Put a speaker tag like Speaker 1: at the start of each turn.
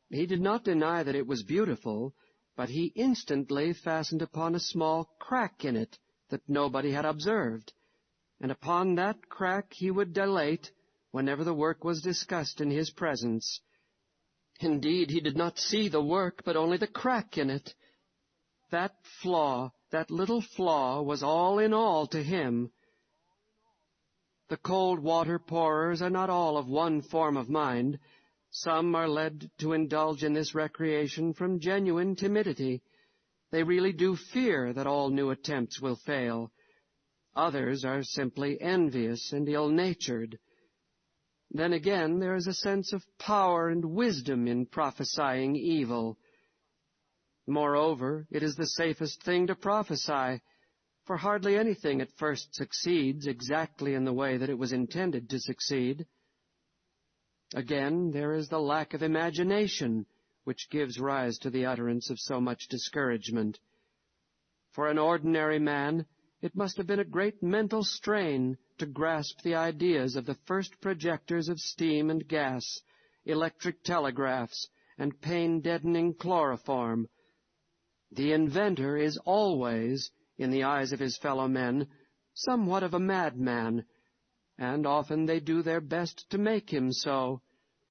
Speaker 1: He did not deny that it was beautiful, but he instantly fastened upon a small crack in it that nobody had observed, and upon that crack he would dilate whenever the work was discussed in his presence. Indeed, he did not see the work, but only the crack in it. That flaw, that little flaw, was all in all to him. The cold water pourers are not all of one form of mind. Some are led to indulge in this recreation from genuine timidity. They really do fear that all new attempts will fail. Others are simply envious and ill-natured. Then again, there is a sense of power and wisdom in prophesying evil. Moreover, it is the safest thing to prophesy, for hardly anything at first succeeds exactly in the way that it was intended to succeed. Again, there is the lack of imagination, which gives rise to the utterance of so much discouragement. For an ordinary man, it must have been a great mental strain to grasp the ideas of the first projectors of steam and gas, electric telegraphs, and pain-deadening chloroform. The inventor is always, in the eyes of his fellow men, somewhat of a madman, and often they do their best to make him so.